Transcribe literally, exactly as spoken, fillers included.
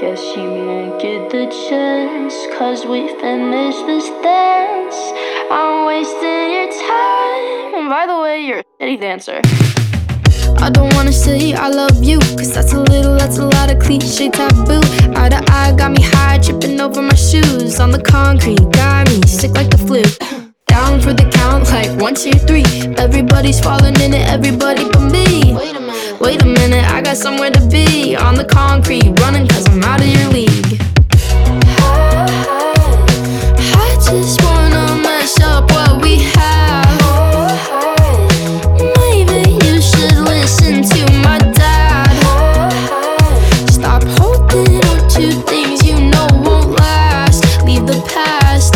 guess you won't get the chance, cause we finished this dance. I'm wasting your time. And by the way, you're a shitty dancer. I don't wanna say I love you, cause that's a little, that's a lot of cliche taboo. Eye to eye, got me high, tripping over my shoes on the concrete, got me sick like the flu. Down for the count, like one, two, three. Everybody's falling in it, everybody but me. Wait a minute, wait a minute, I got somewhere to be. On the concrete, running cause I'm out of your league.